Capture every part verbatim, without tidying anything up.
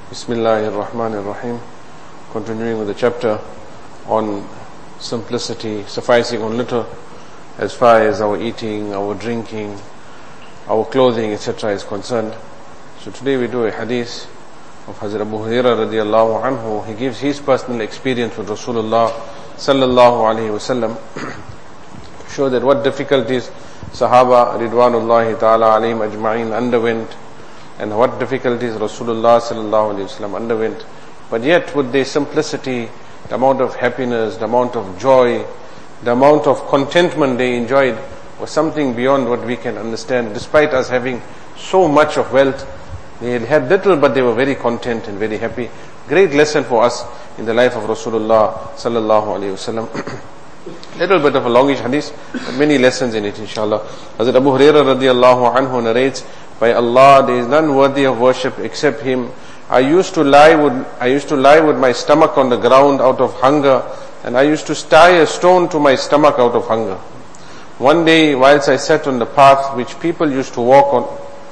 Bismillahir Rahmanir Rahim. Continuing with the chapter on simplicity, sufficing on little as far as our eating, our drinking, our clothing, et cetera is concerned. So today we do a hadith of Hazrat Abu Hurairah radiallahu anhu. He gives his personal experience with Rasulullah sallallahu alaihi wasallam. Show that what difficulties Sahaba ridwanullahi ta'ala alayhim ajma'in underwent, and what difficulties Rasulullah sallallahu alaihi wasallam underwent. But yet with their simplicity, the amount of happiness, the amount of joy, the amount of contentment they enjoyed was something beyond what we can understand. Despite us having so much of wealth, they had little but they were very content and very happy. Great lesson for us in the life of Rasulullah sallallahu alaihi wasallam. Little bit of a longish hadith, but many lessons in it, inshallah. Hazrat Abu Hurairah radiallahu anhu narrates, by Allah, there is none worthy of worship except Him. I used to lie with, I used to lie with my stomach on the ground out of hunger, and I used to tie a stone to my stomach out of hunger. One day, whilst I sat on the path which people used to walk on,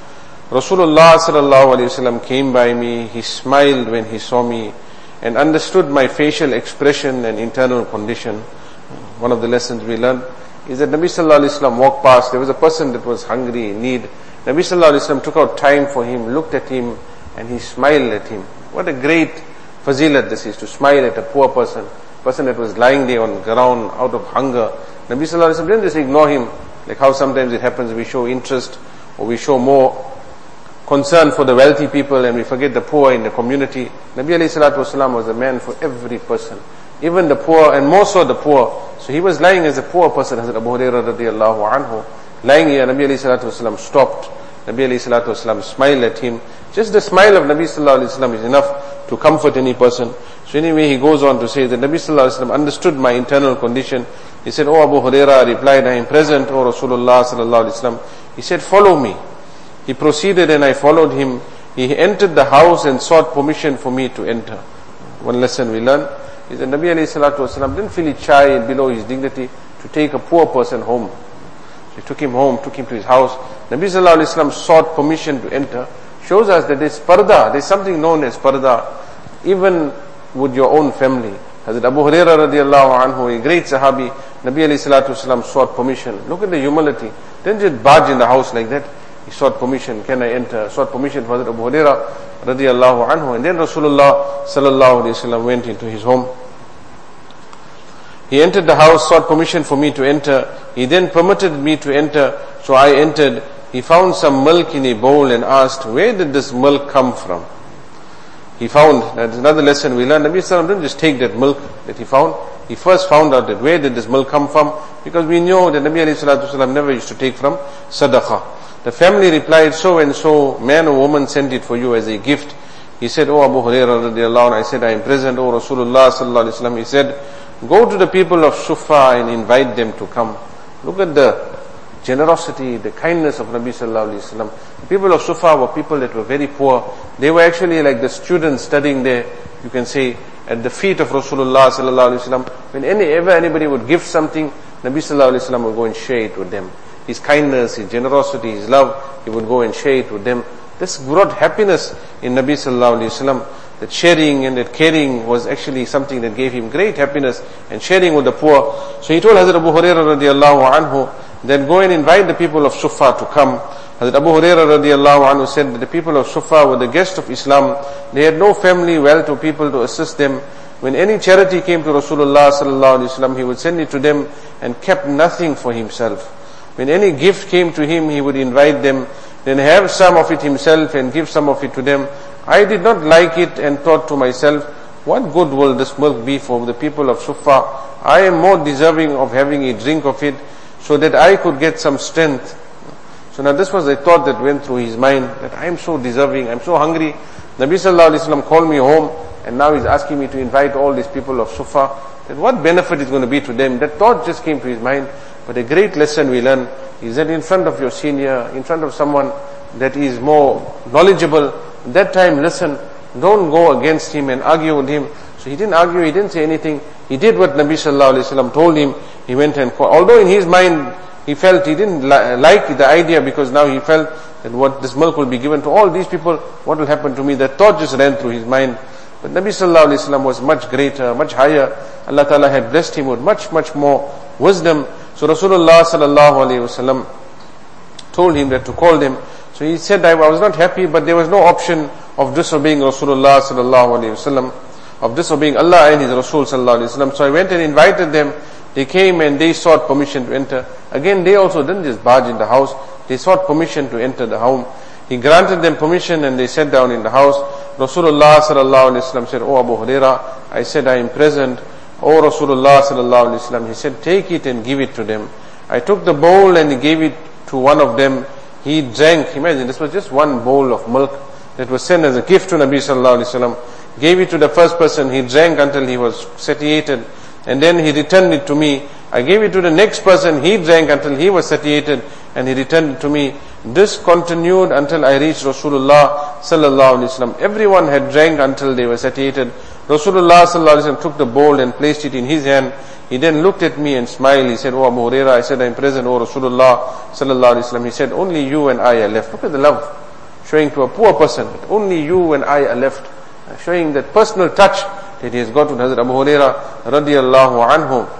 Rasulullah sallallahu alaihi wasallam came by me. He smiled when he saw me and understood my facial expression and internal condition. One of the lessons we learned is that Nabi sallallahu alaihi wasallam walked past. There was a person that was hungry, in need. Nabi sallallahu alaihi wasallam took out time for him, looked at him, and he smiled at him. What a great fazilat this is, to smile at a poor person, person that was lying there on the ground out of hunger. Nabi sallallahu alaihi wasallam didn't just ignore him, like how sometimes it happens, we show interest or we show more concern for the wealthy people and we forget the poor in the community. Nabi alayhi salatu wasalam was a man for every person, even the poor, and more so the poor. So he was lying as a poor person. Hazrat Abu Hurairah radiallahu anhu, lying here, Nabi alayhi salatu wasalam stopped. Nabi alayhi salatu wasalam smiled at him. Just the smile of Nabi sallallahu alayhi wasallam is enough to comfort any person. So anyway, he goes on to say that Nabi sallallahu alayhi wasallam understood my internal condition. He said, "Oh Abu Hurairah," I replied, "I am present, O Rasulullah sallallahu alayhi wasallam." He said, "Follow me." He proceeded and I followed him. He entered the house and sought permission for me to enter. One lesson we learn is that Nabi alayhi salatu wasalam didn't feel it shy below his dignity to take a poor person home. So he took him home, took him to his house. Nabi sallallahu alayhi wasallam sought permission to enter. Shows us that there's parda, there's something known as parda, even with your own family. Hazrat Abu Hurairah radiallahu anhu, a great sahabi, Nabi alayhi salatu wasalam sought permission. Look at the humility. Didn't just barge in the house like that. He sought permission, can I enter? Sought permission for Hazrat Abu Hurairah radiallahu anhu. And then Rasulullah sallallahu alayhi wasallam went into his home. He entered the house, sought permission for me to enter. He then permitted me to enter, so I entered. He found some milk in a bowl and asked, "Where did this milk come from?" He found, that's another lesson we learned, Nabi sallallahu alayhi wasallam didn't just take that milk that he found. He first found out that where did this milk come from, because we know that Nabi alayhi salatu wasallam never used to take from sadaqah. The family replied, "So and so, man or woman sent it for you as a gift." He said, "Oh Abu Hurairah radiallahu anhu," I said, "I am present, O Rasulullah sallallahu alayhi wasallam." He said, "Go to the people of Sufa and invite them to come." Look at the generosity, the kindness of Nabi sallallahu alayhi wasallam. The people of Sufa were people that were very poor. They were actually like the students studying there, you can say, at the feet of Rasulullah sallallahu alayhi wasallam. When any, ever anybody would give something, Nabi sallallahu alayhi wasallam would go and share it with them. His kindness, his generosity, his love, he would go and share it with them. This brought happiness in Nabi sallallahu alayhi wasallam. That sharing and that caring was actually something that gave him great happiness, and sharing with the poor. So he told Hazrat Abu Hurairah radiallahu anhu, then go and invite the people of Sufa to come. Hazrat Abu Hurairah radiallahu anhu said that the people of Sufa were the guests of Islam. They had no family, wealth or people to assist them. When any charity came to Rasulullah sallallahu alaihi wasallam, he would send it to them and kept nothing for himself. When any gift came to him, he would invite them, then have some of it himself and give some of it to them. I did not like it and thought to myself, what good will this milk be for the people of Sufa? I am more deserving of having a drink of it so that I could get some strength. So now this was a thought that went through his mind, that I am so deserving, I am so hungry. Nabi sallallahu alaihi wasallam called me home and now he's asking me to invite all these people of Sufa. Then what benefit is going to be to them? That thought just came to his mind. But a great lesson we learn is that in front of your senior, in front of someone that is more knowledgeable, at that time listen, don't go against him and argue with him. So he didn't argue, he didn't say anything. He did what Nabi sallallahu alaihi wasallam told him. He went and called. Although in his mind he felt he didn't li- like the idea, because now he felt that what this milk will be given to all these people, what will happen to me? That thought just ran through his mind. But Nabi sallallahu alayhi wasallam was much greater, much higher. Allah Ta'ala had blessed him with much, much more wisdom. So Rasulullah sallallahu alayhi wasallam told him that to call them. So he said, I was not happy, but there was no option of disobeying Rasulullah sallallahu alayhi wasallam, of disobeying Allah and His Rasul sallallahu alayhi wasallam. So I went and invited them. They came and they sought permission to enter. Again, they also didn't just barge in the house. They sought permission to enter the home. He granted them permission and they sat down in the house. Rasulullah sallallahu alayhi wasallam said, Oh Abu Hurairah, I said, I am present. Oh Rasulullah sallallahu alayhi wasallam, he said, take it and give it to them. I took the bowl and he gave it to one of them. He drank. Imagine, this was just one bowl of milk that was sent as a gift to Nabi sallallahu alayhi wasallam. Gave it to the first person. He drank until he was satiated. And then he returned it to me. I gave it to the next person. He drank until he was satiated. And he returned it to me. This continued until I reached Rasulullah sallallahu alayhi wasallam. Everyone had drank until they were satiated. Rasulullah sallallahu alayhi wasallam took the bowl and placed it in his hand. He then looked at me and smiled. He said, Oh Abu Hurairah, I said, I am present. Oh Rasulullah sallallahu alayhi wasallam. He said, only you and I are left. Look at the love showing to a poor person. That only you and I are left. Showing that personal touch that he has got with Hazrat Abu Hurairah radiyallahu anhu.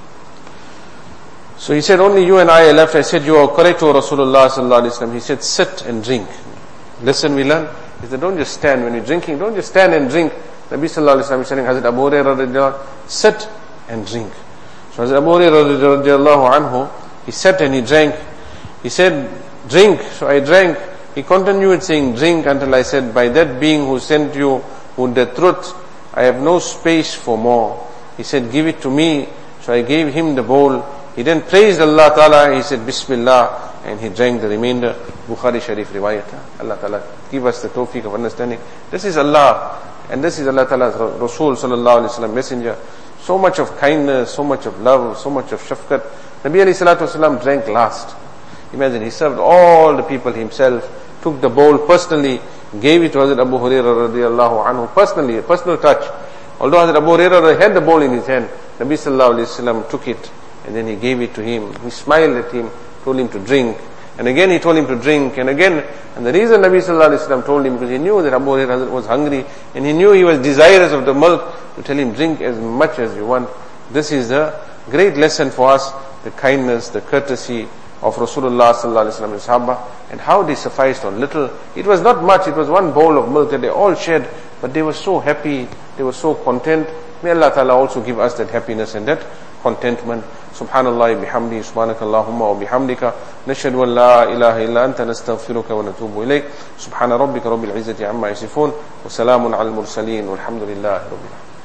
So he said, only you and I are left. I said, you are correct, O Rasulullah sallallahu alayhi wasallam. He said, sit and drink. Listen, we learn. He said, don't just stand when you're drinking. Don't just stand and drink. Nabi sallallahu alayhi wasallam is telling Hazrat Abu Hurairah radiyallahu anhu, sit and drink. So Hazrat Abu Hurairah radiyallahu anhu, he sat and he drank. He said, drink. So I drank. He continued saying, drink, until I said, by that being who sent you with the truth, I have no space for more. He said, give it to me. So I gave him the bowl. He then praised Allah Ta'ala. He said, Bismillah, and he drank the remainder. Bukhari Sharif riwayat. Allah Ta'ala give us the tawfiq of understanding. This is Allah, and this is Allah Ta'ala's Rasul sallallahu alayhi wasallam messenger. So much of kindness, so much of love, so much of shafqat. Nabi alayhi salatu wasalam drank last. Imagine, he served all the people himself, took the bowl personally, gave it to Hazrat Abu Hurairah radiyallahu anhu personally, a personal touch. Although Hazrat Abu Hurairah had the bowl in his hand, Nabi sallallahu alayhi wasallam took it and then he gave it to him. He smiled at him, told him to drink, and again he told him to drink, and again. And the reason Nabi sallallahu alayhi wasallam told him, because he knew that Abu Hurairah was hungry and he knew he was desirous of the milk, to tell him, drink as much as you want. This is a great lesson for us, the kindness, the courtesy of Rasulullah sallallahu alayhi wasallam and Sahaba, and how they sufficed on little. It was not much, it was one bowl of milk that they all shared, but they were so happy, they were so content. May Allah Ta'ala also give us that happiness and that contentment. Subhanallah bihamdi, subhanakallahumma wa bihamdika, nashhadu an la ilaha illa anta, nastaghfiruka wa natubu ilayk. Subhana rabbika rabbil izzati amma yasifun, wa salamun al mursaleen, walhamdulillahi rabbil alamin.